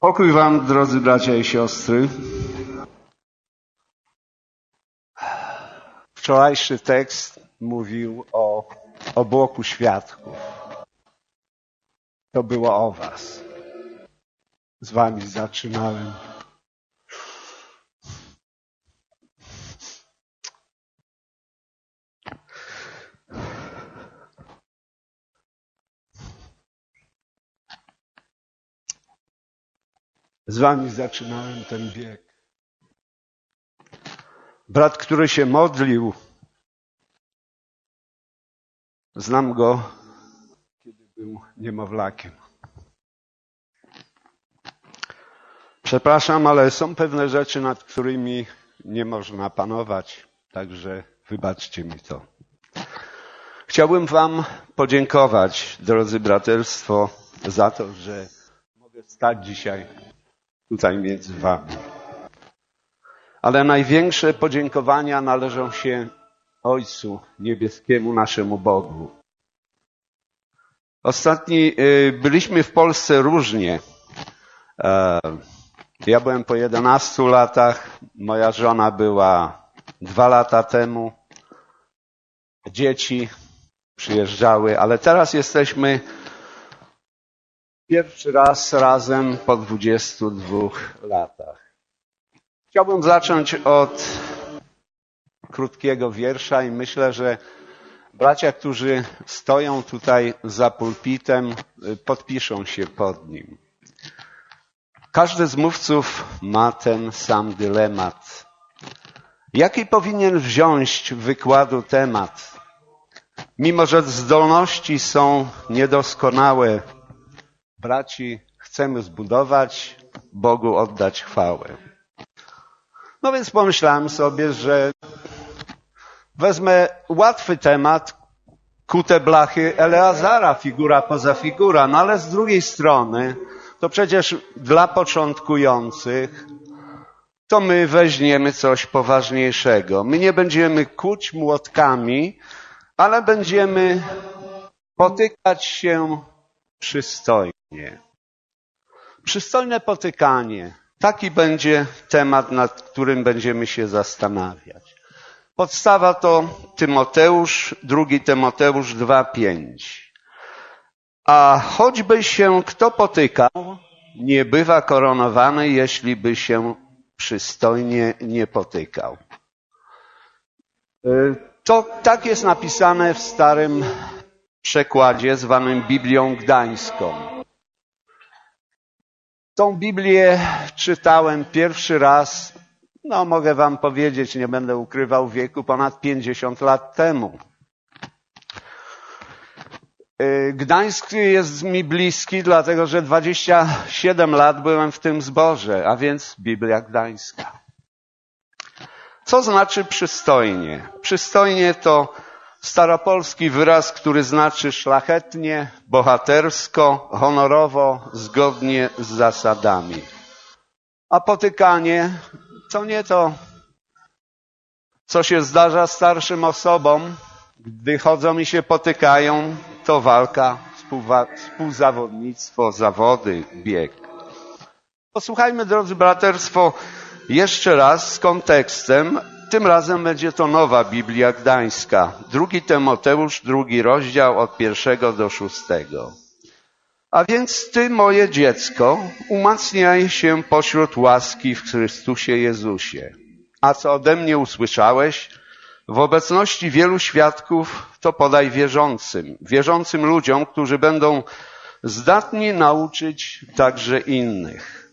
Pokój wam, drodzy bracia i siostry. Wczorajszy tekst mówił o obłoku świadków. To było o was. Z wami zaczynałem. Z wami zaczynałem ten bieg. Brat, który się modlił, znam go, kiedy był niemowlakiem. Przepraszam, ale są pewne rzeczy, nad którymi nie można panować, także wybaczcie mi to. Chciałbym wam podziękować, drodzy braterstwo, za to, że mogę stać dzisiaj tutaj między wami. Ale największe podziękowania należą się Ojcu Niebieskiemu, naszemu Bogu. Byliśmy w Polsce różnie. Ja byłem po 11 latach, moja żona była 2 lata temu. Dzieci przyjeżdżały, ale teraz jesteśmy pierwszy raz razem po 22 latach. Chciałbym zacząć od krótkiego wiersza i myślę, że bracia, którzy stoją tutaj za pulpitem, podpiszą się pod nim. Każdy z mówców ma ten sam dylemat. Jaki powinien wziąć wykładu temat? Mimo że zdolności są niedoskonałe, braci chcemy zbudować, Bogu oddać chwałę. No więc pomyślałem sobie, że wezmę łatwy temat, kute blachy Eleazara, figura poza figura. No ale z drugiej strony, to przecież dla początkujących, to my weźmiemy coś poważniejszego. My nie będziemy kuć młotkami, ale będziemy potykać się przystojnie. Przystojne potykanie. Taki będzie temat, nad którym będziemy się zastanawiać. Podstawa to Tymoteusz, 2 Tymoteusz 2:5. A choćby się kto potykał, nie bywa koronowany, jeśli by się przystojnie nie potykał. To tak jest napisane w starym przekładzie zwanym Biblią Gdańską. Tą Biblię czytałem pierwszy raz, mogę wam powiedzieć, nie będę ukrywał wieku, ponad 50 lat temu. Gdańsk jest mi bliski, dlatego że 27 lat byłem w tym zborze, a więc Biblia Gdańska. Co znaczy przystojnie? Przystojnie to staropolski wyraz, który znaczy szlachetnie, bohatersko, honorowo, zgodnie z zasadami. A potykanie to nie to, co się zdarza starszym osobom, gdy chodzą i się potykają, to walka, współzawodnictwo, zawody, bieg. Posłuchajmy, drodzy braterstwo, jeszcze raz z kontekstem. Tym razem będzie to nowa Biblia Gdańska. 2 Tymoteusz, 2 rozdział od 1 do 6. A więc ty, moje dziecko, umacniaj się pośród łaski w Chrystusie Jezusie. A co ode mnie usłyszałeś, w obecności wielu świadków, to podaj wierzącym ludziom, którzy będą zdatni nauczyć także innych.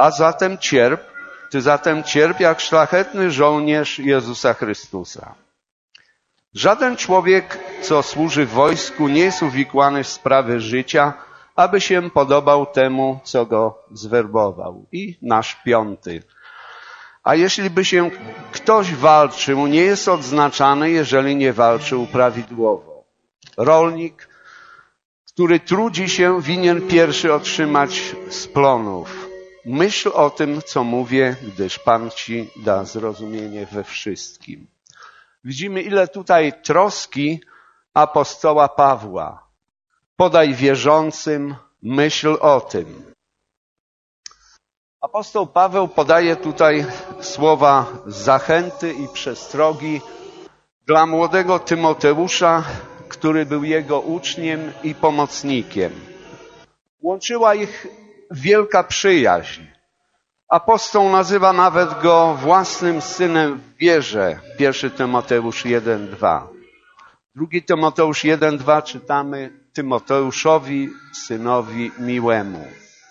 Ty zatem cierp jak szlachetny żołnierz Jezusa Chrystusa. Żaden człowiek, co służy w wojsku, nie jest uwikłany w sprawy życia, aby się podobał temu, co go zwerbował. I nasz 5. A jeśli by się ktoś walczył, nie jest odznaczany, jeżeli nie walczył prawidłowo. Rolnik, który trudzi się, winien pierwszy otrzymać z plonów. Myśl o tym, co mówię, gdyż Pan ci da zrozumienie we wszystkim. Widzimy, ile tutaj troski apostoła Pawła. Podaj wierzącym, myśl o tym. Apostoł Paweł podaje tutaj słowa zachęty i przestrogi dla młodego Tymoteusza, który był jego uczniem i pomocnikiem. Łączyła ich wielka przyjaźń. Apostoł nazywa nawet go własnym synem w wierze. 1 Tymoteusz 1:2. 2 Tymoteusz 1:2 czytamy: Tymoteuszowi, synowi miłemu.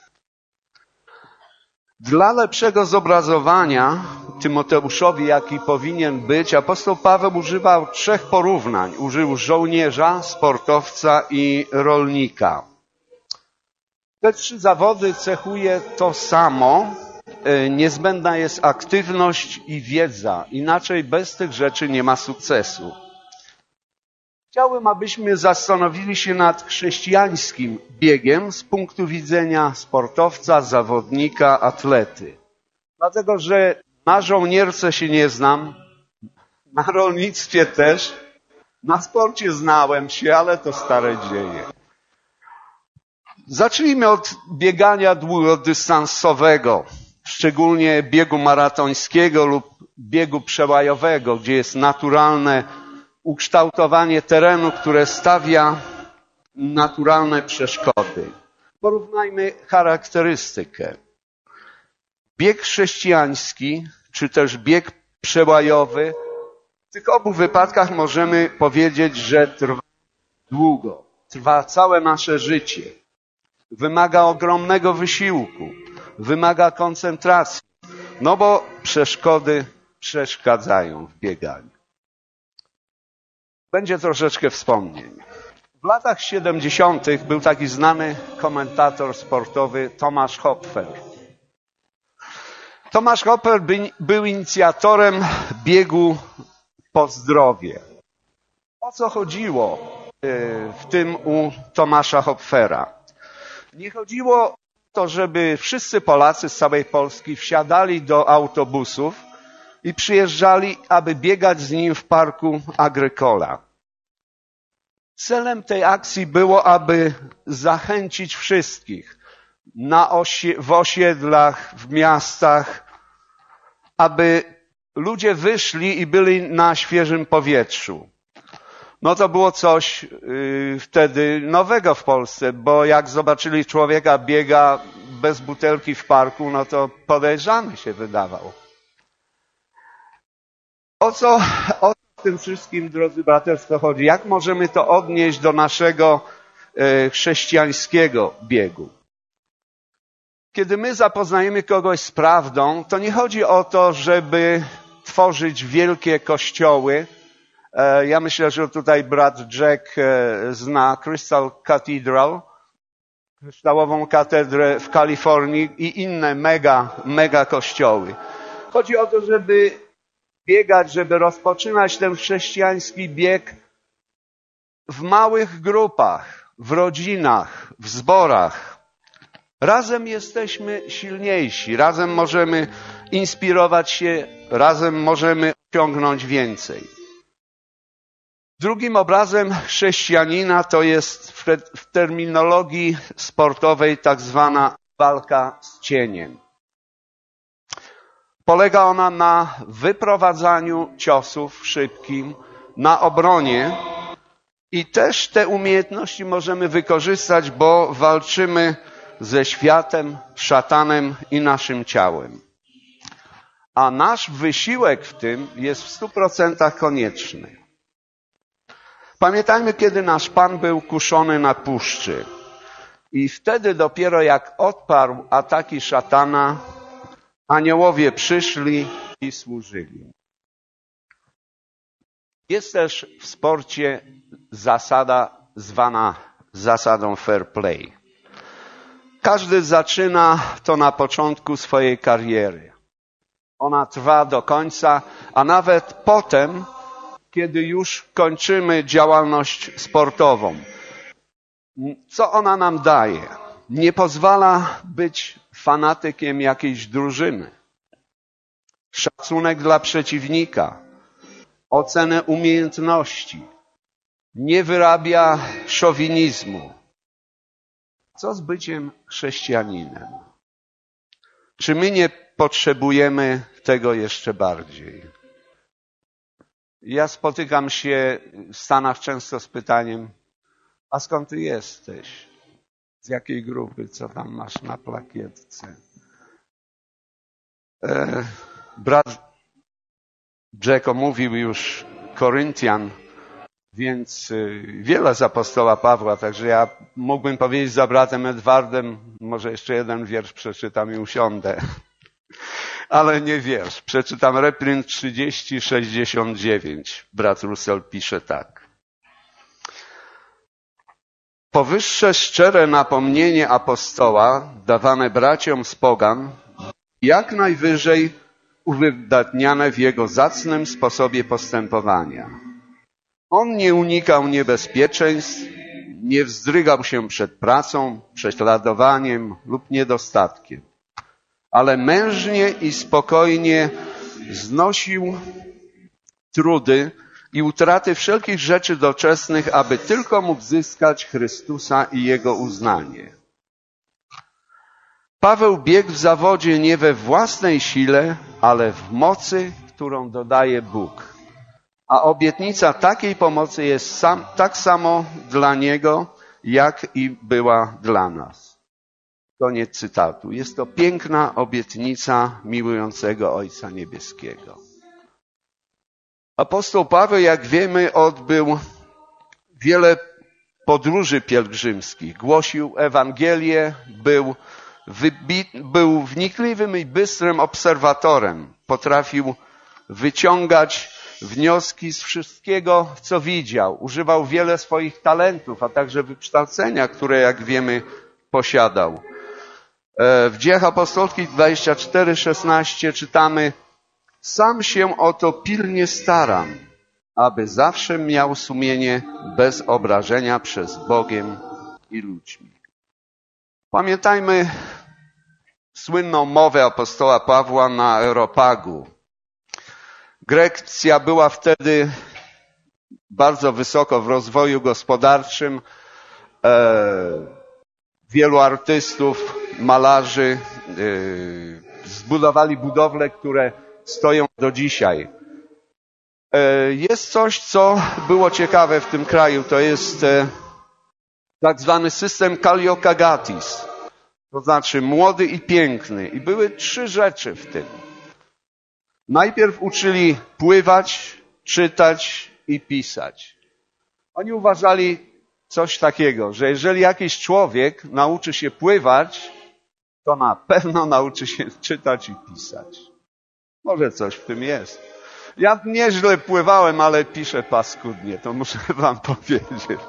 Dla lepszego zobrazowania Tymoteuszowi, jaki powinien być, apostoł Paweł używał 3 porównań. Użył żołnierza, sportowca i rolnika. Te 3 zawody cechuje to samo. Niezbędna jest aktywność i wiedza. Inaczej bez tych rzeczy nie ma sukcesu. Chciałbym, abyśmy zastanowili się nad chrześcijańskim biegiem z punktu widzenia sportowca, zawodnika, atlety. Dlatego, że na żołnierce się nie znam, na rolnictwie też, na sporcie znałem się, ale to stare dzieje. Zacznijmy od biegania długodystansowego, szczególnie biegu maratońskiego lub biegu przełajowego, gdzie jest naturalne ukształtowanie terenu, które stawia naturalne przeszkody. Porównajmy charakterystykę. Bieg chrześcijański, czy też bieg przełajowy, w tych obu wypadkach możemy powiedzieć, że trwa długo. Trwa całe nasze życie. Wymaga ogromnego wysiłku. Wymaga koncentracji. No bo przeszkody przeszkadzają w bieganiu. Będzie troszeczkę wspomnień. W latach 70. był taki znany komentator sportowy Tomasz Hopfer. Tomasz Hopfer był inicjatorem biegu po zdrowie. O co chodziło w tym u Tomasza Hopfera? Nie chodziło o to, żeby wszyscy Polacy z całej Polski wsiadali do autobusów i przyjeżdżali, aby biegać z nim w parku Agrykola. Celem tej akcji było, aby zachęcić wszystkich w osiedlach, w miastach, aby ludzie wyszli i byli na świeżym powietrzu. No to było coś wtedy nowego w Polsce, bo jak zobaczyli człowieka biega bez butelki w parku, no to podejrzany się wydawał. O co w tym wszystkim, drodzy braterstwo, chodzi? Jak możemy to odnieść do naszego chrześcijańskiego biegu? Kiedy my zapoznajemy kogoś z prawdą, to nie chodzi o to, żeby tworzyć wielkie kościoły. Ja myślę, że tutaj brat Jack zna Crystal Cathedral, kryształową katedrę w Kalifornii i inne mega kościoły. Chodzi o to, żeby biegać, żeby rozpoczynać ten chrześcijański bieg w małych grupach, w rodzinach, w zborach. Razem jesteśmy silniejsi, razem możemy inspirować się, razem możemy osiągnąć więcej. Drugim obrazem chrześcijanina to jest w terminologii sportowej tak zwana walka z cieniem. Polega ona na wyprowadzaniu ciosów szybkim, na obronie i też te umiejętności możemy wykorzystać, bo walczymy ze światem, szatanem i naszym ciałem. A nasz wysiłek w tym jest w 100% konieczny. Pamiętajmy, kiedy nasz Pan był kuszony na puszczy i wtedy dopiero jak odparł ataki szatana, aniołowie przyszli i służyli. Jest też w sporcie zasada zwana zasadą fair play. Każdy zaczyna to na początku swojej kariery. Ona trwa do końca, a nawet potem, kiedy już kończymy działalność sportową. Co ona nam daje? Nie pozwala być fanatykiem jakiejś drużyny. Szacunek dla przeciwnika, ocenę umiejętności, nie wyrabia szowinizmu. Co z byciem chrześcijaninem? Czy my nie potrzebujemy tego jeszcze bardziej? Ja spotykam się w Stanach często z pytaniem, a skąd ty jesteś? Z jakiej grupy? Co tam masz na plakietce? Brat Jack omówił już Koryntian, więc wiele z apostoła Pawła, także ja mógłbym powiedzieć za bratem Edwardem, może jeszcze jeden wiersz przeczytam i usiądę. Ale nie wiersz. Przeczytam refren 30:69. Brat Russell pisze tak. Powyższe szczere napomnienie apostoła, dawane braciom z pogan, jak najwyżej uwydatniane w jego zacnym sposobie postępowania. On nie unikał niebezpieczeństw, nie wzdrygał się przed pracą, prześladowaniem lub niedostatkiem, ale mężnie i spokojnie znosił trudy i utraty wszelkich rzeczy doczesnych, aby tylko mógł zyskać Chrystusa i Jego uznanie. Paweł biegł w zawodzie nie we własnej sile, ale w mocy, którą dodaje Bóg. A obietnica takiej pomocy jest tak samo dla niego, jak i była dla nas. Koniec cytatu. Jest to piękna obietnica miłującego Ojca Niebieskiego. Apostoł Paweł, jak wiemy, odbył wiele podróży pielgrzymskich. Głosił Ewangelię, był wnikliwym i bystrym obserwatorem. Potrafił wyciągać wnioski z wszystkiego, co widział. Używał wiele swoich talentów, a także wykształcenia, które, jak wiemy, posiadał. W Dziejach Apostolskich 24:16 czytamy: Sam się o to pilnie staram, aby zawsze miał sumienie bez obrażenia przed Bogiem i ludźmi. Pamiętajmy słynną mowę apostoła Pawła na Areopagu. Grecja była wtedy bardzo wysoko w rozwoju gospodarczym. Wielu artystów, malarzy zbudowali budowle, które stoją do dzisiaj. Jest coś, co było ciekawe w tym kraju. To jest tak zwany system Kaliokagatis. To znaczy młody i piękny. I były 3 rzeczy w tym. Najpierw uczyli pływać, czytać i pisać. Oni uważali coś takiego, że jeżeli jakiś człowiek nauczy się pływać, to na pewno nauczy się czytać i pisać. Może coś w tym jest. Ja nieźle pływałem, ale piszę paskudnie, to muszę wam powiedzieć.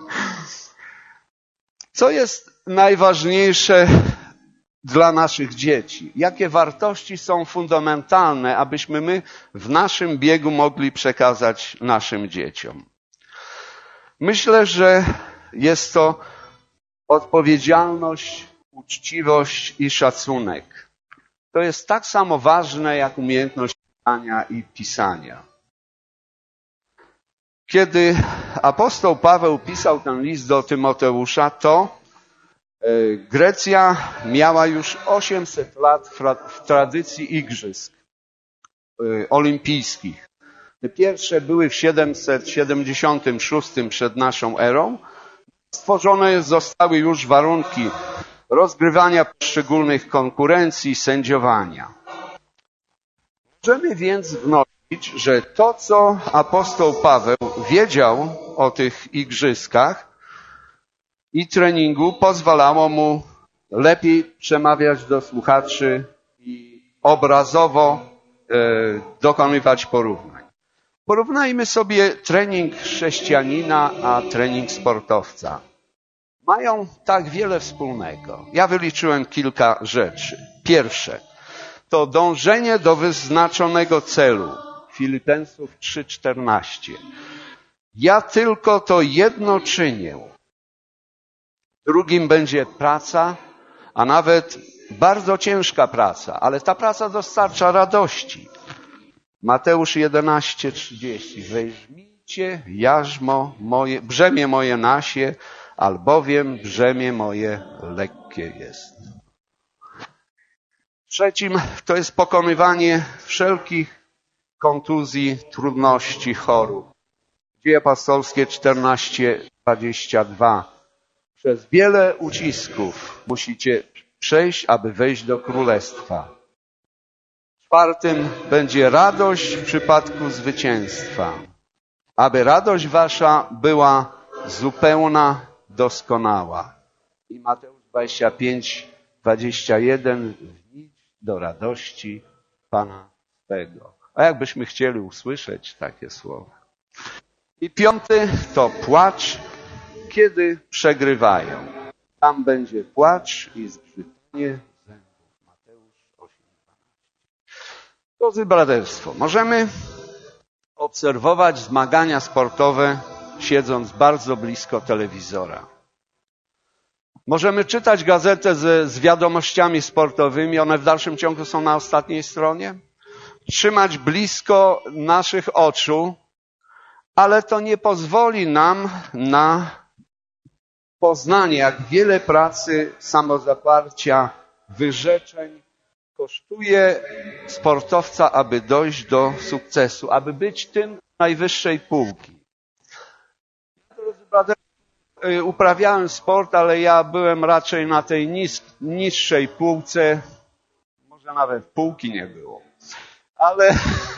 Co jest najważniejsze dla naszych dzieci? Jakie wartości są fundamentalne, abyśmy my w naszym biegu mogli przekazać naszym dzieciom? Myślę, że jest to odpowiedzialność, uczciwość i szacunek. To jest tak samo ważne jak umiejętność czytania i pisania. Kiedy apostoł Paweł pisał ten list do Tymoteusza, to Grecja miała już 800 lat w tradycji igrzysk olimpijskich. Te pierwsze były w 776 przed naszą erą. Stworzone zostały już warunki rozgrywania poszczególnych konkurencji, sędziowania. Możemy więc wnosić, że to, co apostoł Paweł wiedział o tych igrzyskach i treningu, pozwalało mu lepiej przemawiać do słuchaczy i obrazowo dokonywać porównań. Porównajmy sobie trening chrześcijanina a trening sportowca. Mają tak wiele wspólnego. Ja wyliczyłem kilka rzeczy. Pierwsze, to dążenie do wyznaczonego celu. Filipensów 3:14. Ja tylko to jedno czynię. Drugim będzie praca, a nawet bardzo ciężka praca, ale ta praca dostarcza radości. Mateusz 11:30. Weźmijcie jarzmo moje, brzemię moje nasie, albowiem brzemię moje lekkie jest. Trzecim to jest pokonywanie wszelkich kontuzji, trudności, chorób. Dzieje apostolskie 14:22. Przez wiele ucisków musicie przejść, aby wejść do królestwa. Czwartym będzie radość w przypadku zwycięstwa. Aby radość wasza była zupełna, doskonała. I Mateusz 25:21. Wnić do radości Pana swego. A jakbyśmy chcieli usłyszeć takie słowa. I piąty to płacz, kiedy przegrywają. Tam będzie płacz i zgrzytanie zębów. Mateusz 8:12. Drodzy braterstwo, możemy obserwować zmagania sportowe, siedząc bardzo blisko telewizora. Możemy czytać gazetę z wiadomościami sportowymi, one w dalszym ciągu są na ostatniej stronie. Trzymać blisko naszych oczu, ale to nie pozwoli nam na poznanie, jak wiele pracy, samozaparcia, wyrzeczeń kosztuje sportowca, aby dojść do sukcesu, aby być tym najwyższej półki. Uprawiałem sport, ale ja byłem raczej na tej niższej półce, może nawet półki nie było, ale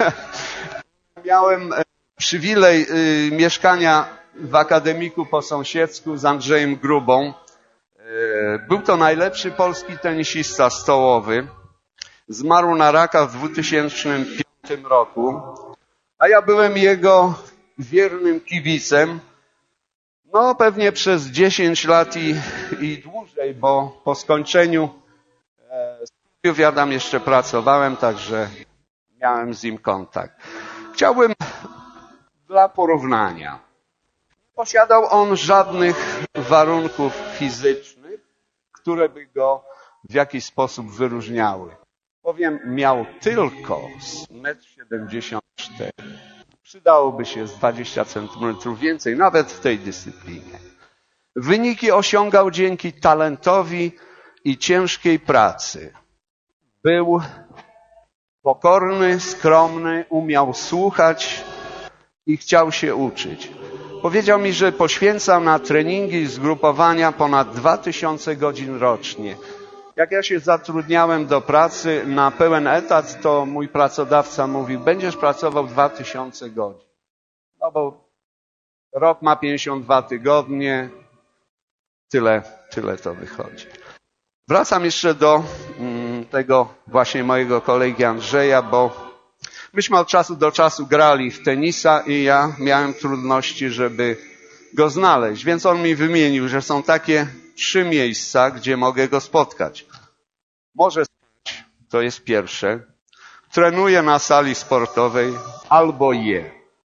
miałem przywilej mieszkania w akademiku po sąsiedzku z Andrzejem Grubą. Był to najlepszy polski tenisista stołowy. Zmarł na raka w 2005 roku, a ja byłem jego wiernym kibicem. No pewnie przez 10 lat i dłużej, bo po skończeniu studiów ja tam jeszcze pracowałem, także miałem z nim kontakt. Chciałbym dla porównania. Nie posiadał on żadnych warunków fizycznych, które by go w jakiś sposób wyróżniały. Bowiem miał tylko 1,74 m. Przydałoby się z 20 centymetrów więcej, nawet w tej dyscyplinie. Wyniki osiągał dzięki talentowi i ciężkiej pracy. Był pokorny, skromny, umiał słuchać i chciał się uczyć. Powiedział mi, że poświęcał na treningi i zgrupowania ponad 2000 godzin rocznie. Jak ja się zatrudniałem do pracy na pełen etat, to mój pracodawca mówił, będziesz pracował 2000 godzin. No bo rok ma 52 tygodnie, tyle to wychodzi. Wracam jeszcze do tego właśnie mojego kolegi Andrzeja, bo myśmy od czasu do czasu grali w tenisa i ja miałem trudności, żeby go znaleźć. Więc on mi wymienił, że są takie 3 miejsca, gdzie mogę go spotkać. Może spać, to jest pierwsze. Trenuje na sali sportowej albo je.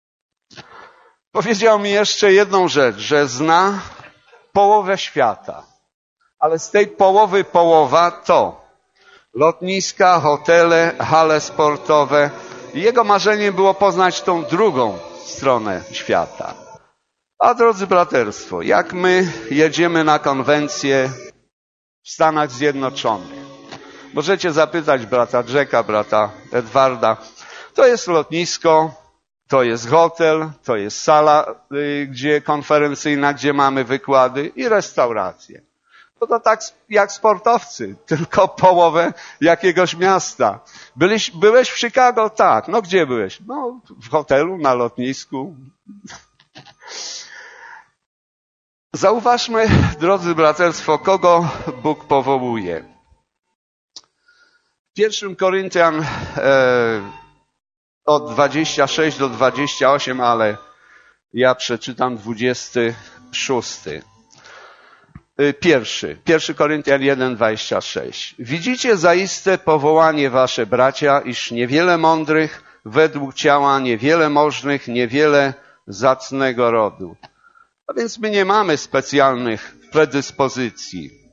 Powiedział mi jeszcze jedną rzecz, że zna połowę świata. Ale z tej połowa to lotniska, hotele, hale sportowe. Jego marzeniem było poznać tą drugą stronę świata. A drodzy braterstwo, jak my jedziemy na konwencję w Stanach Zjednoczonych, możecie zapytać brata Jacka, brata Edwarda, to jest lotnisko, to jest hotel, to jest sala konferencyjna, gdzie mamy wykłady i restauracje. To tak jak sportowcy, tylko połowę jakiegoś miasta. Byłeś w Chicago? Tak. No gdzie byłeś? No w hotelu, na lotnisku. Zauważmy, drodzy braterstwo, kogo Bóg powołuje. W 1 Koryntian od 26 do 28, ale ja przeczytam 26. 1 Koryntian 1:26. Widzicie zaiste powołanie wasze, bracia, iż niewiele mądrych według ciała, niewiele możnych, niewiele zacnego rodu. A więc my nie mamy specjalnych predyspozycji.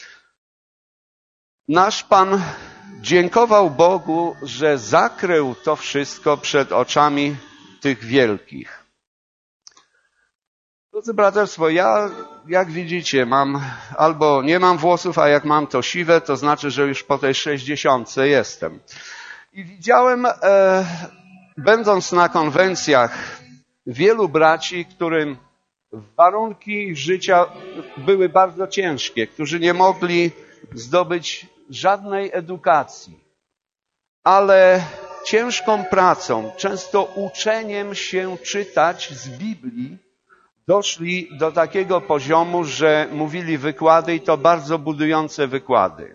Nasz Pan dziękował Bogu, że zakrył to wszystko przed oczami tych wielkich. Drodzy braterstwo, ja, jak widzicie, albo nie mam włosów, a jak mam to siwe, to znaczy, że już po tej 60 jestem. I widziałem, będąc na konwencjach, wielu braci, którym warunki życia były bardzo ciężkie, którzy nie mogli zdobyć żadnej edukacji, ale ciężką pracą, często uczeniem się czytać z Biblii, doszli do takiego poziomu, że mówili wykłady i to bardzo budujące wykłady.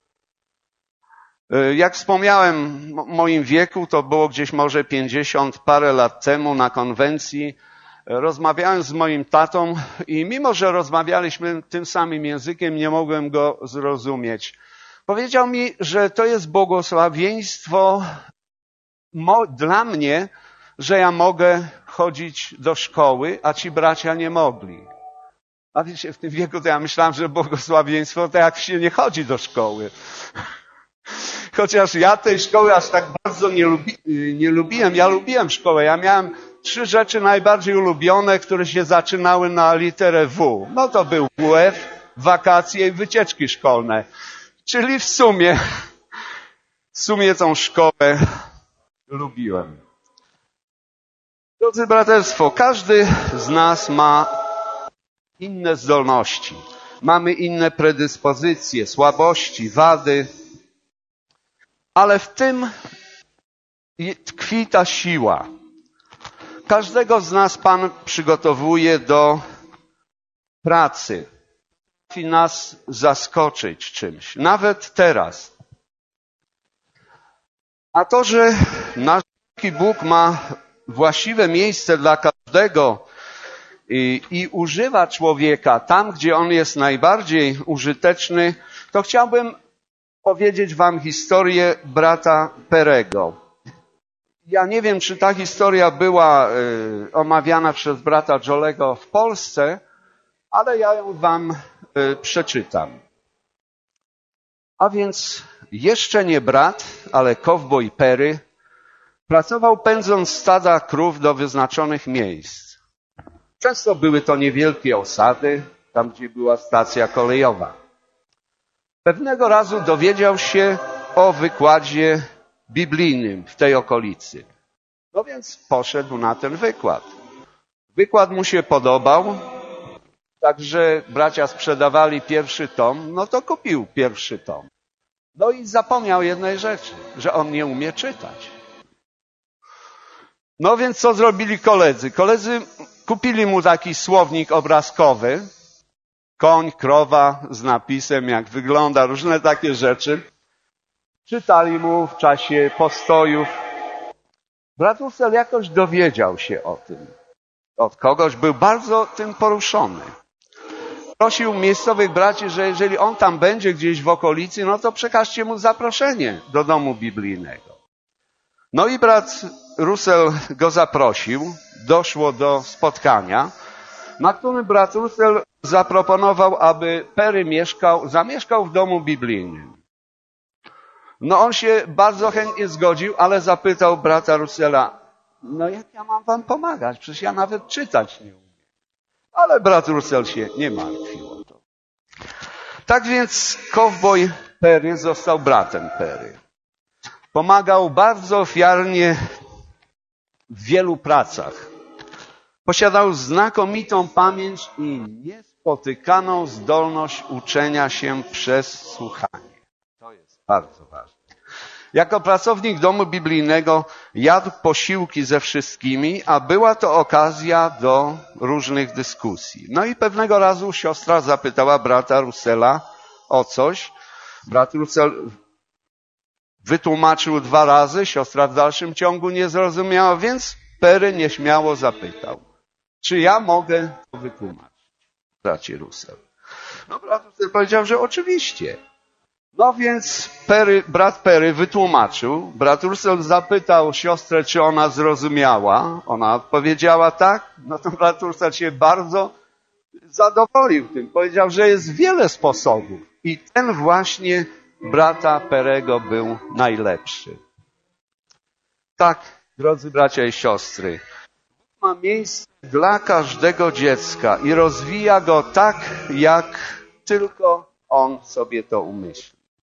Jak wspomniałem, w moim wieku, to było gdzieś może 50 parę lat temu na konwencji, rozmawiałem z moim tatą i mimo, że rozmawialiśmy tym samym językiem, nie mogłem go zrozumieć. Powiedział mi, że to jest błogosławieństwo dla mnie, że ja mogę chodzić do szkoły, a ci bracia nie mogli. A wiecie, w tym wieku to ja myślałem, że błogosławieństwo to jak się nie chodzi do szkoły. Chociaż ja tej szkoły aż tak bardzo nie lubiłem. Ja lubiłem szkołę. Ja miałem 3 rzeczy najbardziej ulubione, które się zaczynały na literę W. No to był WF, wakacje i wycieczki szkolne. Czyli w sumie tą szkołę lubiłem. Drodzy braterstwo, każdy z nas ma inne zdolności. Mamy inne predyspozycje, słabości, wady. Ale w tym tkwi ta siła. Każdego z nas Pan przygotowuje do pracy. Potrafi nas zaskoczyć czymś. Nawet teraz. A to, że nasz Bóg ma właściwe miejsce dla każdego i używa człowieka tam, gdzie on jest najbardziej użyteczny, to chciałbym powiedzieć wam historię brata Perego. Ja nie wiem, czy ta historia była omawiana przez brata Jolego w Polsce, ale ja ją wam przeczytam. A więc jeszcze nie brat, ale kowboj Perry pracował pędząc stada krów do wyznaczonych miejsc. Często były to niewielkie osady, tam gdzie była stacja kolejowa. Pewnego razu dowiedział się o wykładzie biblijnym w tej okolicy. No więc poszedł na ten wykład. Wykład mu się podobał, także bracia sprzedawali pierwszy tom, no to kupił pierwszy tom. No i zapomniał jednej rzeczy, że on nie umie czytać. No więc co zrobili koledzy? Koledzy kupili mu taki słownik obrazkowy, koń, krowa z napisem, jak wygląda, różne takie rzeczy. Czytali mu w czasie postojów. Brat Russell jakoś dowiedział się o tym. Od kogoś był bardzo tym poruszony. Prosił miejscowych braci, że jeżeli on tam będzie gdzieś w okolicy, no to przekażcie mu zaproszenie do domu biblijnego. No i brat Russell go zaprosił. Doszło do spotkania, na którym brat Russell zaproponował, aby Perry zamieszkał w domu biblijnym. No on się bardzo chętnie zgodził, ale zapytał brata Russella, no jak ja mam wam pomagać? Przecież ja nawet czytać nie umiem. Ale brat Russell się nie martwił o to. Tak więc kowboj Perry został bratem Perry. Pomagał bardzo ofiarnie w wielu pracach. Posiadał znakomitą pamięć i niespotykaną zdolność uczenia się przez słuchanie. To jest bardzo ważne. Jako pracownik domu biblijnego jadł posiłki ze wszystkimi, a była to okazja do różnych dyskusji. No i pewnego razu siostra zapytała brata Russella o coś. Brat Russell wytłumaczył 2 razy, siostra w dalszym ciągu nie zrozumiała, więc Perry nieśmiało zapytał, czy ja mogę to wytłumaczyć, bracie Russell. No brat Russell powiedział, że oczywiście. No więc brat Perry wytłumaczył. Brat Russell zapytał siostrę, czy ona zrozumiała. Ona odpowiedziała tak. No to brat Russell się bardzo zadowolił tym. Powiedział, że jest wiele sposobów. I ten właśnie brata Perego był najlepszy. Tak, drodzy bracia i siostry, ma miejsce dla każdego dziecka i rozwija go tak, jak tylko on sobie to umyśli.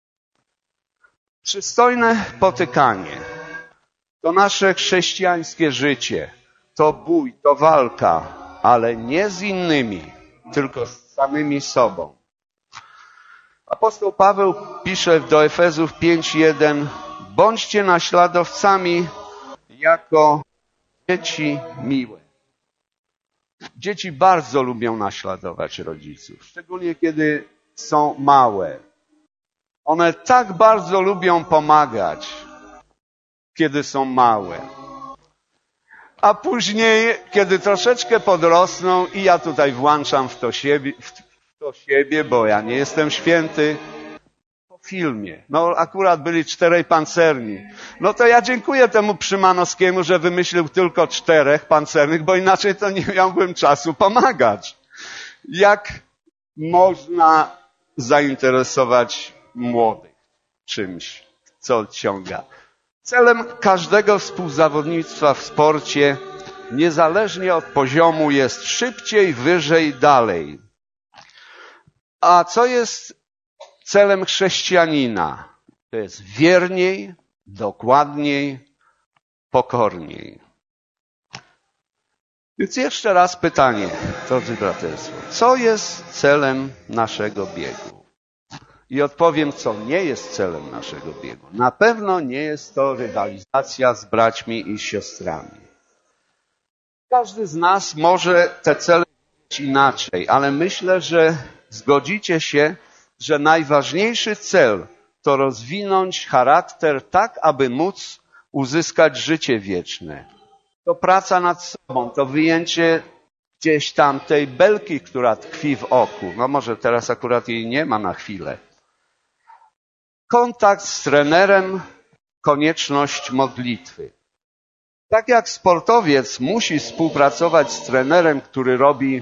Przystojne potykanie to nasze chrześcijańskie życie, to bój, to walka, ale nie z innymi, tylko z samymi sobą. Apostoł Paweł pisze do Efezów 5:1: bądźcie naśladowcami jako dzieci miłe. Dzieci bardzo lubią naśladować rodziców, szczególnie kiedy są małe. One tak bardzo lubią pomagać, kiedy są małe. A później, kiedy troszeczkę podrosną, i ja tutaj włączam w to siebie, bo ja nie jestem święty, po filmie. No akurat byli 4 pancerni. No to ja dziękuję temu Przymanowskiemu, że wymyślił tylko 4 pancernych, bo inaczej to nie miałbym czasu pomagać. Jak można zainteresować młodych czymś, co odciąga? Celem każdego współzawodnictwa w sporcie, niezależnie od poziomu, jest szybciej, wyżej, dalej. A co jest celem chrześcijanina? To jest wierniej, dokładniej, pokorniej. Więc jeszcze raz pytanie, drodzy braterstwo. Co jest celem naszego biegu? I odpowiem, co nie jest celem naszego biegu. Na pewno nie jest to rywalizacja z braćmi i siostrami. Każdy z nas może te cele mieć inaczej, ale myślę, że zgodzicie się, że najważniejszy cel to rozwinąć charakter tak, aby móc uzyskać życie wieczne. To praca nad sobą, to wyjęcie gdzieś tam tej belki, która tkwi w oku. No może teraz akurat jej nie ma na chwilę. Kontakt z trenerem, konieczność modlitwy. Tak jak sportowiec musi współpracować z trenerem, który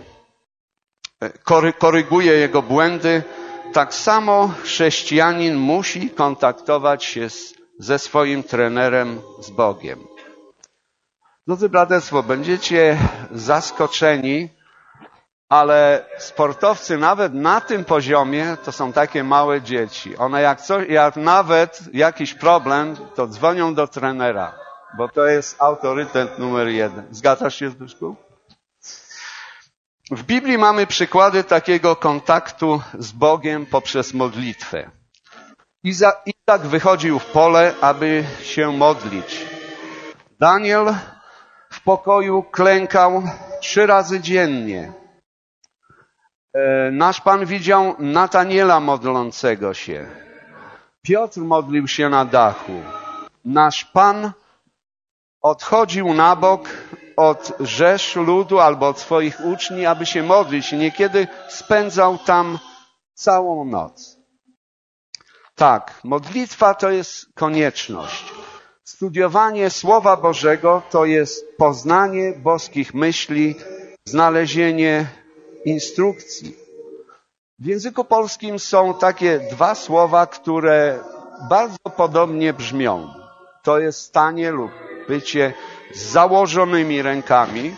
koryguje jego błędy, tak samo chrześcijanin musi kontaktować się ze swoim trenerem, z Bogiem. Drodzy braterstwo, będziecie zaskoczeni, ale sportowcy nawet na tym poziomie to są takie małe dzieci. One jak nawet jakiś problem, to dzwonią do trenera, bo to jest autorytet numer 1. Zgadzasz się, Zbyszku? W Biblii mamy przykłady takiego kontaktu z Bogiem poprzez modlitwę. Izak wychodził w pole, aby się modlić. Daniel w pokoju klękał 3 razy dziennie. Nasz Pan widział Nataniela modlącego się. Piotr modlił się na dachu. Nasz Pan odchodził na bok od rzesz ludu albo od swoich uczniów, aby się modlić. Niekiedy spędzał tam całą noc. Tak, modlitwa to jest konieczność. Studiowanie Słowa Bożego to jest poznanie boskich myśli, znalezienie instrukcji. W języku polskim są takie 2 słowa, które bardzo podobnie brzmią. To jest stanie lub bycie z założonymi rękami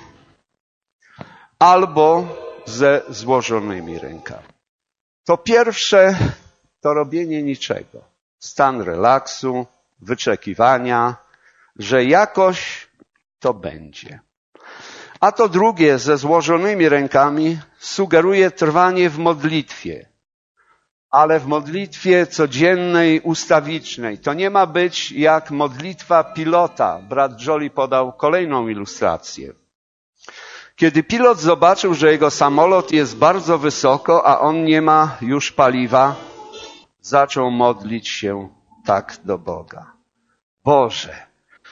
albo ze złożonymi rękami. To pierwsze to robienie niczego. Stan relaksu, wyczekiwania, że jakoś to będzie. A to drugie, ze złożonymi rękami, sugeruje trwanie w modlitwie. Ale w modlitwie codziennej, ustawicznej. To nie ma być jak modlitwa pilota. Brat Jolie podał kolejną ilustrację. Kiedy pilot zobaczył, że jego samolot jest bardzo wysoko, a on nie ma już paliwa, zaczął modlić się tak do Boga. Boże,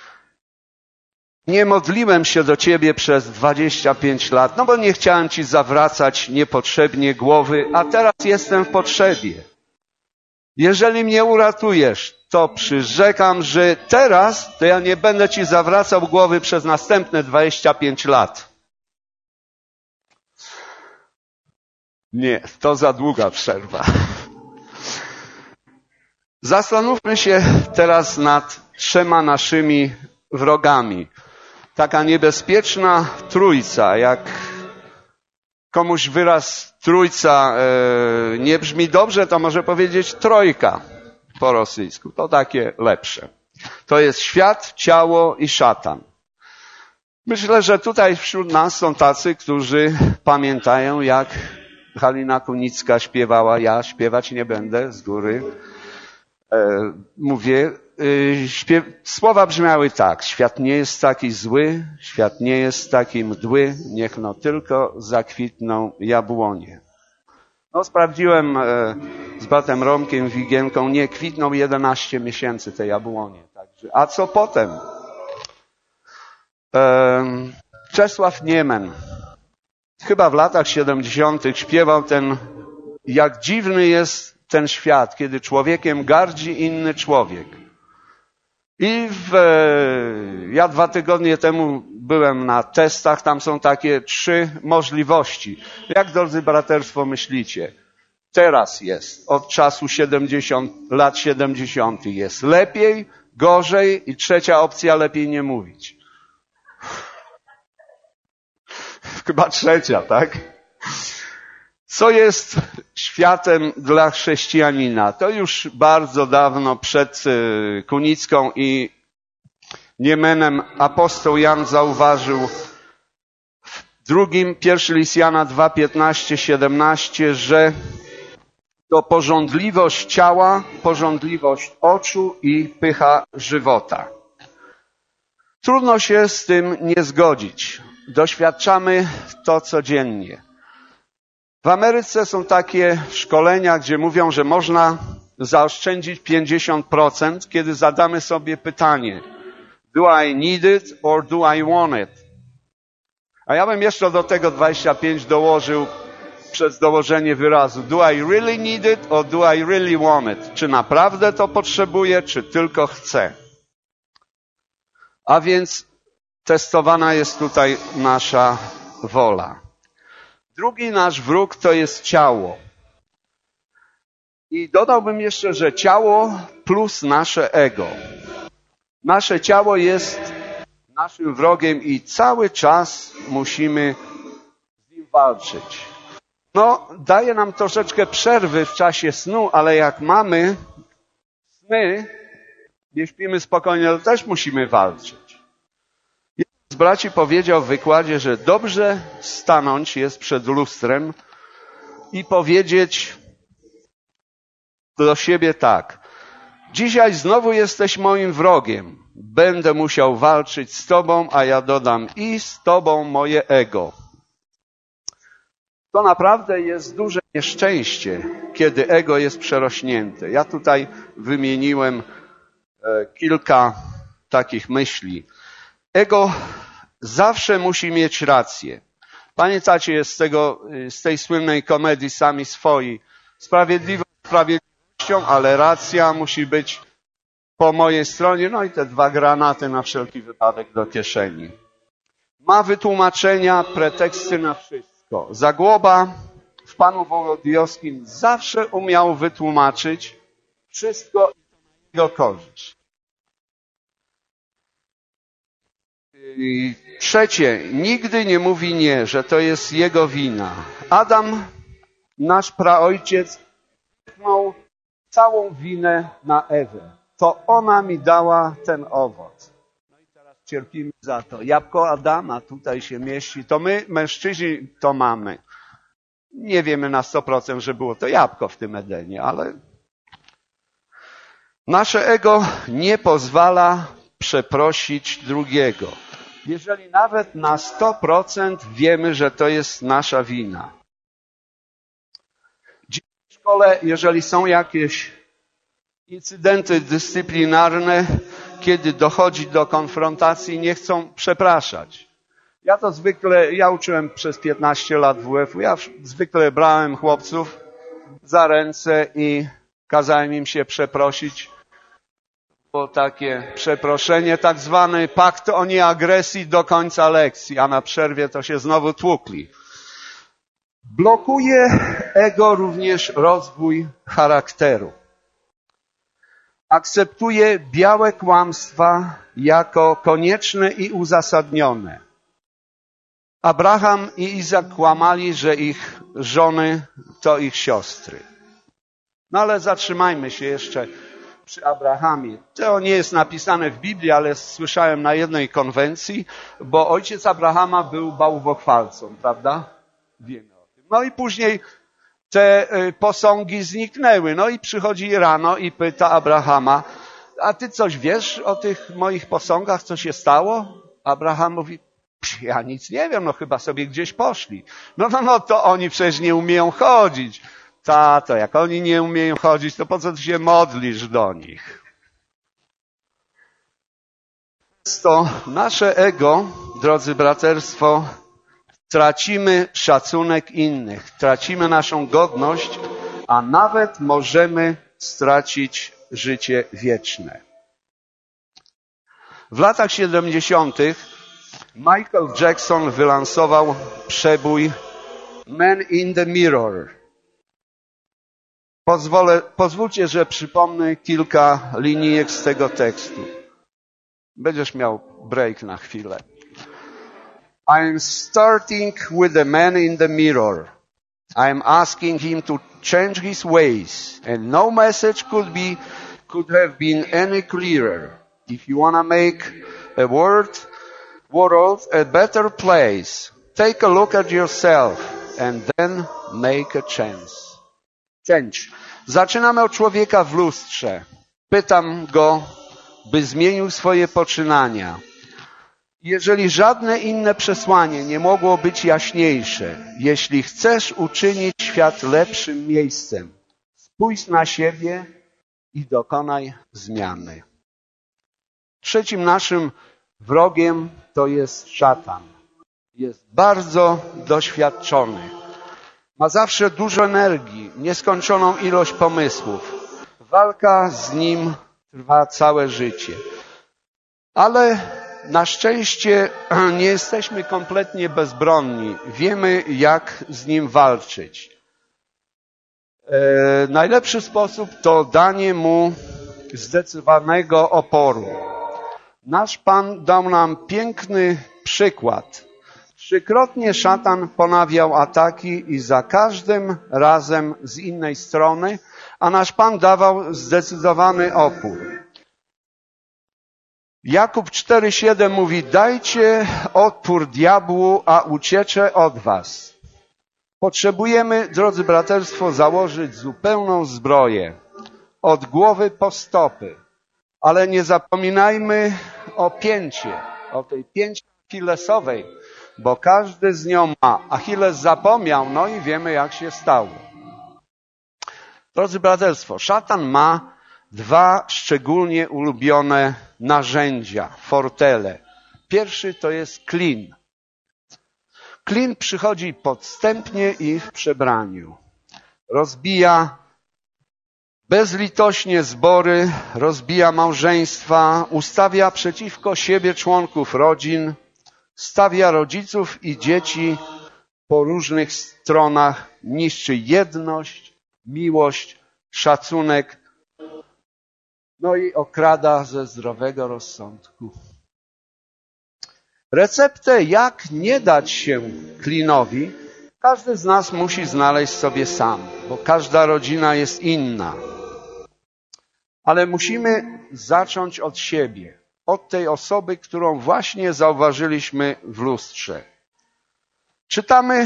nie modliłem się do Ciebie przez 25 lat, no bo nie chciałem Ci zawracać niepotrzebnie głowy, a teraz jestem w potrzebie. Jeżeli mnie uratujesz, to przyrzekam, że teraz to ja nie będę Ci zawracał głowy przez następne 25 lat. Nie, to za długa przerwa. Zastanówmy się teraz nad 3 naszymi wrogami. taka niebezpieczna trójca. Jak komuś wyraz trójca nie brzmi dobrze, to może powiedzieć trojka po rosyjsku. To takie lepsze. To jest świat, ciało i szatan. Myślę, że tutaj wśród nas są tacy, którzy pamiętają, jak Halina Kunicka śpiewała. Ja śpiewać nie będę z góry. Mówię, słowa brzmiały tak. Świat nie jest taki zły, świat nie jest taki mdły, niech no tylko zakwitną jabłonie. No sprawdziłem z bratem Romkiem Wigienką, nie kwitną 11 miesięcy te jabłonie. Także, a co potem? Czesław Niemen chyba w latach 70. śpiewał jak dziwny jest ten świat, kiedy człowiekiem gardzi inny człowiek. I ja 2 tygodnie temu byłem na testach, tam są takie 3 możliwości. Jak, drodzy braterstwo, myślicie? Teraz jest, od czasu lat 70. jest lepiej, gorzej i 3. opcja, lepiej nie mówić. Chyba 3, tak? Co jest światem dla chrześcijanina? To już bardzo dawno przed Kunicką i Niemenem apostoł Jan zauważył w 1 list Jana 2, 15, 17, że to pożądliwość ciała, pożądliwość oczu i pycha żywota. Trudno się z tym nie zgodzić. Doświadczamy to codziennie. W Ameryce są takie szkolenia, gdzie mówią, że można zaoszczędzić 50%, kiedy zadamy sobie pytanie: do I need it or do I want it? A ja bym jeszcze do tego 25 dołożył przez dołożenie wyrazu do I really need it or do I really want it? Czy naprawdę to potrzebuję, czy tylko chcę? A więc testowana jest tutaj nasza wola. Drugi nasz wróg to jest ciało. I dodałbym jeszcze, że ciało plus nasze ego. Nasze ciało jest naszym wrogiem i cały czas musimy z nim walczyć. No, daje nam troszeczkę przerwy w czasie snu, ale jak mamy sny, nie śpimy spokojnie, to też musimy walczyć. Jeden z braci powiedział w wykładzie, że dobrze stanąć jest przed lustrem i powiedzieć do siebie tak: dzisiaj znowu jesteś moim wrogiem. Będę musiał walczyć z tobą, a ja dodam i z tobą moje ego. To naprawdę jest duże nieszczęście, kiedy ego jest przerośnięte. Ja tutaj wymieniłem kilka takich myśli. Ego zawsze musi mieć rację. Pamiętacie, jest z tej słynnej komedii Sami swoi. Sprawiedliwość sprawiedliwością, ale racja musi być po mojej stronie. No i te 2 granaty na wszelki wypadek do kieszeni. Ma wytłumaczenia, preteksty na wszystko. Zagłoba w Panu Wołodyjowskim zawsze umiał wytłumaczyć wszystko i to na jego korzyść. I 3. Nigdy nie mówi nie, że to jest jego wina. Adam, nasz praojciec, wypchnął całą winę na Ewę. To ona mi dała ten owoc. No i teraz cierpimy za to. Jabłko Adama tutaj się mieści. To my, mężczyźni, to mamy. Nie wiemy na 100%, że było to jabłko w tym Edenie, ale nasze ego nie pozwala przeprosić drugiego. Jeżeli nawet na 100% wiemy, że to jest nasza wina. W szkole, jeżeli są jakieś incydenty dyscyplinarne, kiedy dochodzi do konfrontacji, nie chcą przepraszać. Ja uczyłem przez 15 lat WF-u, ja zwykle brałem chłopców za ręce i kazałem im się przeprosić. Było takie przeproszenie, tak zwany pakt o nieagresji do końca lekcji, a na przerwie to się znowu tłukli. Blokuje ego również rozwój charakteru. akceptuje białe kłamstwa jako konieczne i uzasadnione. Abraham i Izak kłamali, że ich żony to ich siostry. No ale zatrzymajmy się jeszcze przy Abrahamie. To nie jest napisane w Biblii, ale słyszałem na jednej konwencji, bo ojciec Abrahama był bałwochwalcą, prawda? Wiemy o tym. No i później te posągi zniknęły. No i przychodzi rano i pyta Abrahama, a ty coś wiesz o tych moich posągach, co się stało? Abraham mówi, ja nic nie wiem, no chyba sobie gdzieś poszli. No, to oni przecież nie umieją chodzić. Tato, jak oni nie umieją chodzić, to po co ty się modlisz do nich? To nasze ego, drodzy braterstwo, tracimy szacunek innych, tracimy naszą godność, a nawet możemy stracić życie wieczne. W latach 70. Michael Jackson wylansował przebój Man in the Mirror. Pozwólcie, że przypomnę kilka linijek z tego tekstu. Będziesz miał break na chwilę. I'm starting with the man in the mirror. I'm asking him to change his ways, and no message could have been any clearer. If you want to make a world a better place, take a look at yourself and then make a change. Zaczynamy od człowieka w lustrze. Pytam go, by zmienił swoje poczynania. Jeżeli żadne inne przesłanie nie mogło być jaśniejsze, jeśli chcesz uczynić świat lepszym miejscem, spójrz na siebie i dokonaj zmiany. Trzecim naszym wrogiem to jest szatan. Jest bardzo doświadczony. Ma zawsze dużo energii, nieskończoną ilość pomysłów. Walka z nim trwa całe życie. Ale na szczęście nie jesteśmy kompletnie bezbronni. Wiemy, jak z nim walczyć. Najlepszy sposób to danie mu zdecydowanego oporu. Nasz Pan dał nam piękny przykład. Trzykrotnie szatan ponawiał ataki i za każdym razem z innej strony, a nasz Pan dawał zdecydowany opór. Jakub 4,7 mówi, dajcie odpór diabłu, a uciecze od was. Potrzebujemy, drodzy braterstwo, założyć zupełną zbroję. Od głowy po stopy. Ale nie zapominajmy o pięcie, o tej pięcie achillesowej, bo każdy z nią ma. Achilles zapomniał, no i wiemy, jak się stało. Drodzy braterstwo, szatan ma dwa szczególnie ulubione narzędzia, fortele. Pierwszy to jest klin. Klin przychodzi podstępnie i w przebraniu. Rozbija bezlitośnie zbory, rozbija małżeństwa, ustawia przeciwko siebie członków rodzin, stawia rodziców i dzieci po różnych stronach, niszczy jedność, miłość, szacunek, no i okrada ze zdrowego rozsądku. Receptę, jak nie dać się klinowi, każdy z nas musi znaleźć sobie sam, bo każda rodzina jest inna. Ale musimy zacząć od siebie, od tej osoby, którą właśnie zauważyliśmy w lustrze. Czytamy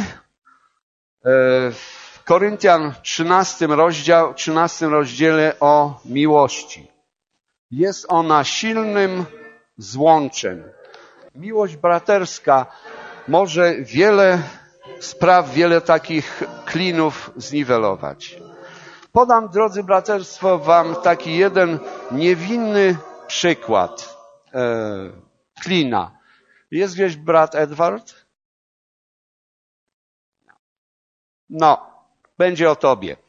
w Koryntian 13 rozdziale o miłości. Jest ona silnym złączem. Miłość braterska może wiele spraw, wiele takich klinów zniwelować. Podam, drodzy braterstwo, wam taki jeden niewinny przykład klina. Jest gdzieś brat Edward? No, będzie o tobie.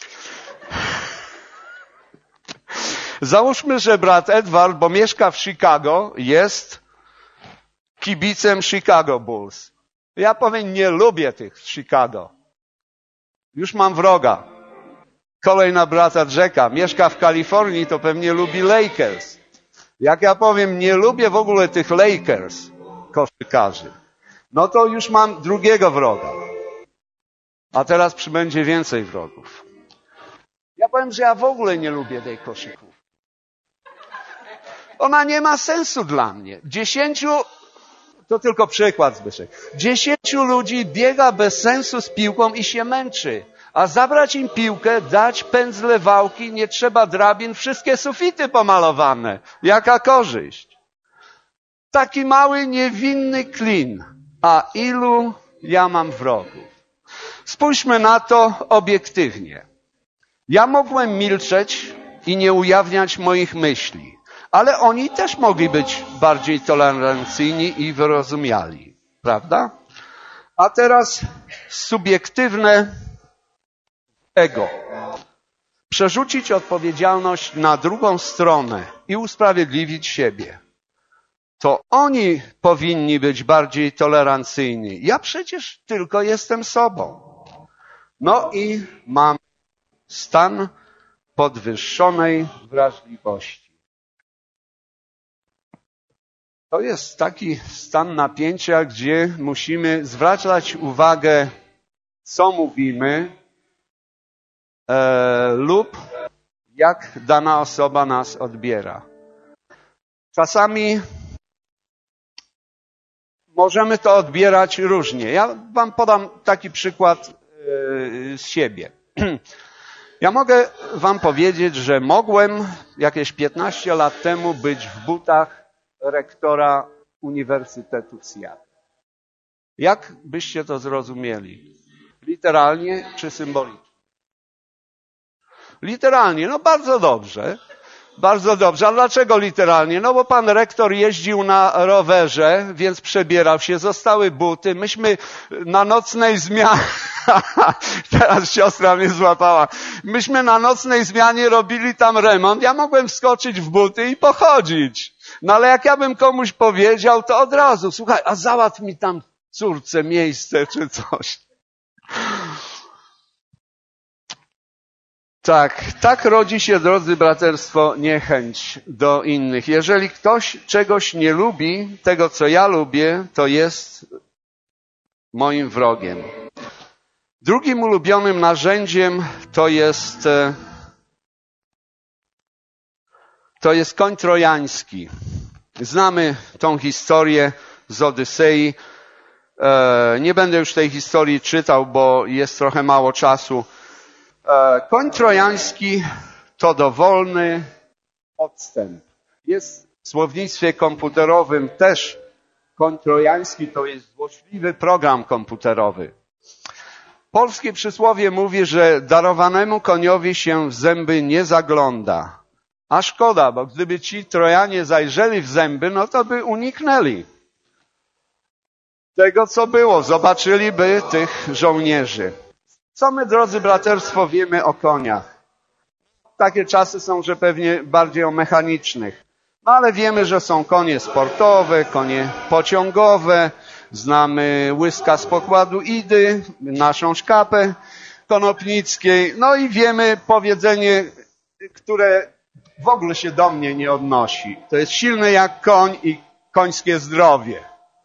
Załóżmy, że brat Edward, bo mieszka w Chicago, jest kibicem Chicago Bulls. Ja powiem, nie lubię tych z Chicago. Już mam wroga. Kolejna brata Jacka mieszka w Kalifornii, to pewnie lubi Lakers. Jak ja powiem, nie lubię w ogóle tych Lakers, koszykarzy, no to już mam drugiego wroga. A teraz przybędzie więcej wrogów. Ja powiem, że ja w ogóle nie lubię tej koszykówki. Ona nie ma sensu dla mnie. 10, to tylko przykład, Zbyszek. 10 ludzi biega bez sensu z piłką i się męczy. A zabrać im piłkę, dać pędzle, wałki, nie trzeba drabin, wszystkie sufity pomalowane. Jaka korzyść? Taki mały, niewinny klin. A ilu ja mam wrogów? Spójrzmy na to obiektywnie. Ja mogłem milczeć i nie ujawniać moich myśli, ale oni też mogli być bardziej tolerancyjni i wyrozumiali. Prawda? A teraz subiektywne ego. Przerzucić odpowiedzialność na drugą stronę i usprawiedliwić siebie. To oni powinni być bardziej tolerancyjni. Ja przecież tylko jestem sobą. No i mam stan podwyższonej wrażliwości. To jest taki stan napięcia, gdzie musimy zwracać uwagę, co mówimy lub jak dana osoba nas odbiera. Czasami możemy to odbierać różnie. Ja wam podam taki przykład z siebie. Ja mogę wam powiedzieć, że mogłem jakieś 15 lat temu być w butach rektora Uniwersytetu Seattle. Jak byście to zrozumieli? Literalnie czy symbolicznie? Literalnie, no bardzo dobrze. Bardzo dobrze. A dlaczego literalnie? No bo pan rektor jeździł na rowerze, więc przebierał się, zostały buty. Myśmy na nocnej zmianie, teraz siostra mnie złapała, myśmy na nocnej zmianie robili tam remont. Ja mogłem wskoczyć w buty i pochodzić. No ale jak ja bym komuś powiedział, to od razu, słuchaj, a załatw mi tam córce miejsce czy coś. Tak rodzi się, drodzy braterstwo, niechęć do innych. Jeżeli ktoś czegoś nie lubi, tego co ja lubię, to jest moim wrogiem. Drugim ulubionym narzędziem to jest koń trojański. Znamy tą historię z Odysei. Nie będę już tej historii czytał, bo jest trochę mało czasu. Koń trojański to dowolny odstęp. Jest w słownictwie komputerowym też koń trojański, to jest złośliwy program komputerowy. Polskie przysłowie mówi, że darowanemu koniowi się w zęby nie zagląda. A szkoda, bo gdyby ci Trojanie zajrzeli w zęby, no to by uniknęli tego, co było. Zobaczyliby tych żołnierzy. Co my, drodzy braterstwo, wiemy o koniach? Takie czasy są, że pewnie bardziej o mechanicznych. No ale wiemy, że są konie sportowe, konie pociągowe. Znamy Łyska z pokładu Idy, naszą szkapę Konopnickiej. No i wiemy powiedzenie, które w ogóle się do mnie nie odnosi. To jest silny jak koń i końskie zdrowie.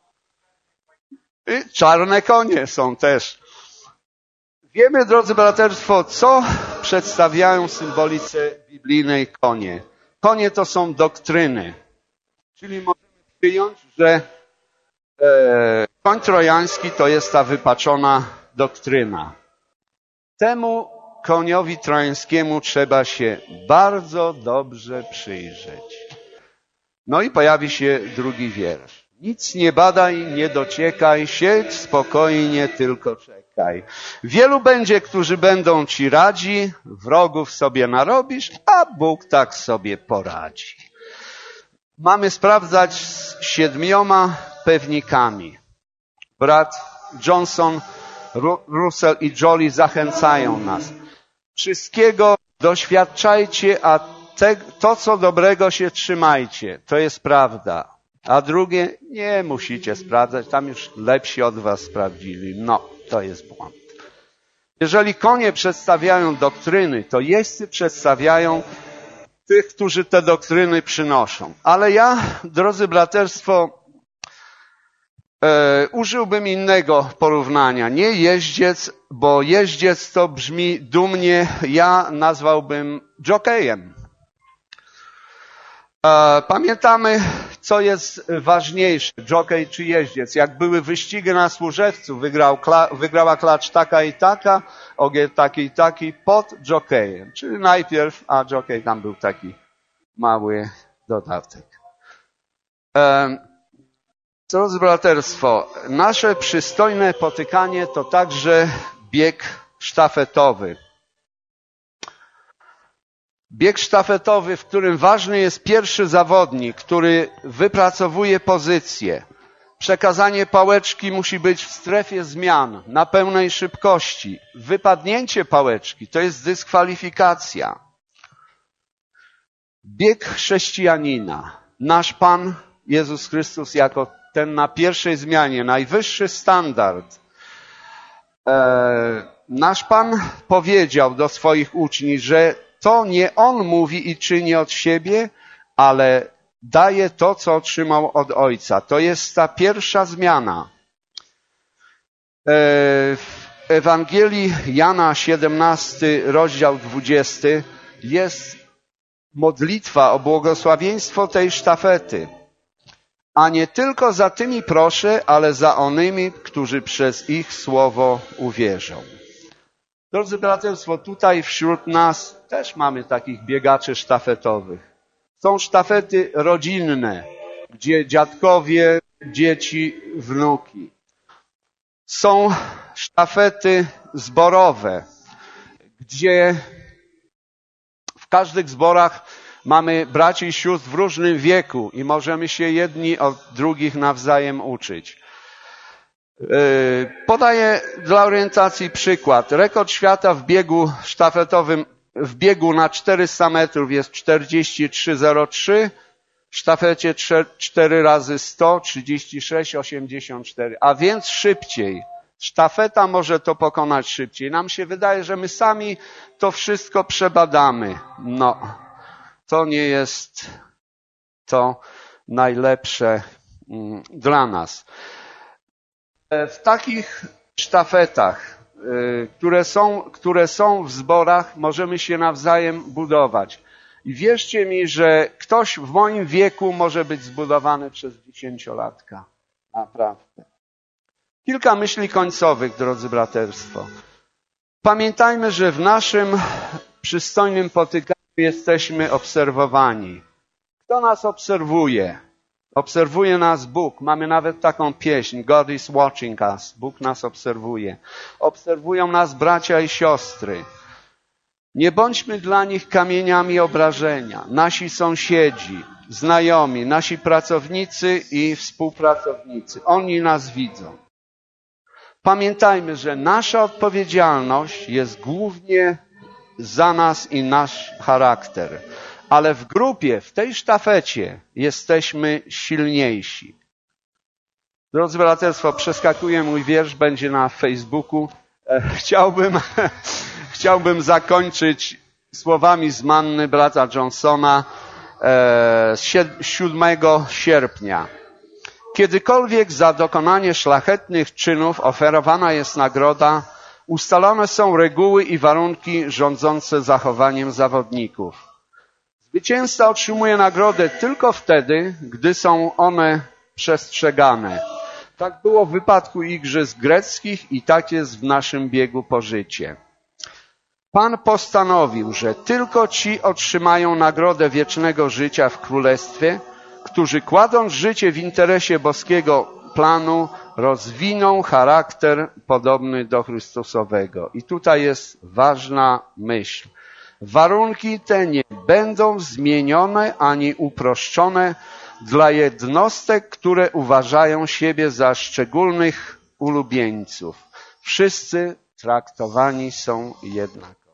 I czarne konie są też. Wiemy, drodzy braterstwo, co przedstawiają w symbolice biblijnej konie. Konie to są doktryny. Czyli możemy przyjąć, że koń trojański to jest ta wypaczona doktryna. Temu koniowi trojańskiemu trzeba się bardzo dobrze przyjrzeć. No i pojawi się drugi wiersz. Nic nie badaj, nie dociekaj, siedź spokojnie, tylko czekaj. Wielu będzie, którzy będą ci radzi, wrogów sobie narobisz, a Bóg tak sobie poradzi. Mamy sprawdzać z 7 pewnikami. Brat Johnson, Russell i Jolie zachęcają nas. Wszystkiego doświadczajcie, a to, co dobrego się trzymajcie. To jest prawda. A drugie, nie musicie sprawdzać, tam już lepsi od was sprawdzili. No, to jest błąd. Jeżeli konie przedstawiają doktryny, to jeźdźcy przedstawiają tych, którzy te doktryny przynoszą. Ale ja, drodzy braterstwo, użyłbym innego porównania. Nie jeździec, bo jeździec to brzmi dumnie, ja nazwałbym jockeyem. Pamiętamy, co jest ważniejsze, jockey czy jeździec. Jak były wyścigi na Służewcu, wygrała klacz taka i taka, ogier taki i taki pod jockeyem. Czyli najpierw, a jockey tam był taki mały dodatek. Drodzy braterstwo, nasze przystojne potykanie to także bieg sztafetowy. Bieg sztafetowy, w którym ważny jest pierwszy zawodnik, który wypracowuje pozycję. Przekazanie pałeczki musi być w strefie zmian, na pełnej szybkości. Wypadnięcie pałeczki to jest dyskwalifikacja. Bieg chrześcijanina. Nasz Pan Jezus Chrystus jako ten na pierwszej zmianie, najwyższy standard. Nasz Pan powiedział do swoich uczniów, że to nie On mówi i czyni od siebie, ale daje to, co otrzymał od Ojca. To jest ta pierwsza zmiana. W Ewangelii Jana 17, rozdział 20 jest modlitwa o błogosławieństwo tej sztafety. A nie tylko za tymi proszę, ale za onymi, którzy przez ich słowo uwierzą. Drodzy braterstwo, tutaj wśród nas też mamy takich biegaczy sztafetowych. Są sztafety rodzinne, gdzie dziadkowie, dzieci, wnuki. Są sztafety zborowe, gdzie w każdych zborach mamy braci i sióstr w różnym wieku i możemy się jedni od drugich nawzajem uczyć. Podaję dla orientacji przykład. Rekord świata w biegu sztafetowym, w biegu na 400 metrów jest 43,03, w sztafecie 4 razy 100, 36,84, a więc szybciej. Sztafeta może to pokonać szybciej. Nam się wydaje, że my sami to wszystko przebadamy. No, to nie jest to najlepsze dla nas. W takich sztafetach, które są w zborach, możemy się nawzajem budować. I wierzcie mi, że ktoś w moim wieku może być zbudowany przez 10-latka. Naprawdę. Kilka myśli końcowych, drodzy braterstwo. Pamiętajmy, że w naszym przystojnym potykaniu jesteśmy obserwowani. Kto nas obserwuje? Obserwuje nas Bóg. Mamy nawet taką pieśń. God is watching us. Bóg nas obserwuje. Obserwują nas bracia i siostry. Nie bądźmy dla nich kamieniami obrażenia. Nasi sąsiedzi, znajomi, nasi pracownicy i współpracownicy. Oni nas widzą. Pamiętajmy, że nasza odpowiedzialność jest głównie za nas i nasz charakter. Ale w grupie, w tej sztafecie jesteśmy silniejsi. Drodzy braterstwo, przeskakuję mój wiersz, będzie na Facebooku. Chciałbym zakończyć słowami z manny brata Johnsona z 7 sierpnia. Kiedykolwiek za dokonanie szlachetnych czynów oferowana jest nagroda, ustalone są reguły i warunki rządzące zachowaniem zawodników. Zwycięzca otrzymuje nagrodę tylko wtedy, gdy są one przestrzegane. Tak było w wypadku igrzysk greckich i tak jest w naszym biegu po życie. Pan postanowił, że tylko ci otrzymają nagrodę wiecznego życia w Królestwie, którzy kładąc życie w interesie boskiego planu, rozwiną charakter podobny do Chrystusowego. I tutaj jest ważna myśl. Warunki te nie będą zmienione ani uproszczone dla jednostek, które uważają siebie za szczególnych ulubieńców. Wszyscy traktowani są jednakowo.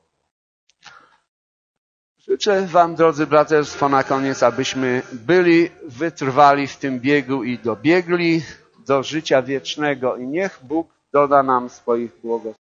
Życzę wam, drodzy braterstwo, na koniec, abyśmy byli wytrwali w tym biegu i dobiegli do życia wiecznego i niech Bóg doda nam swoich błogosławieństw.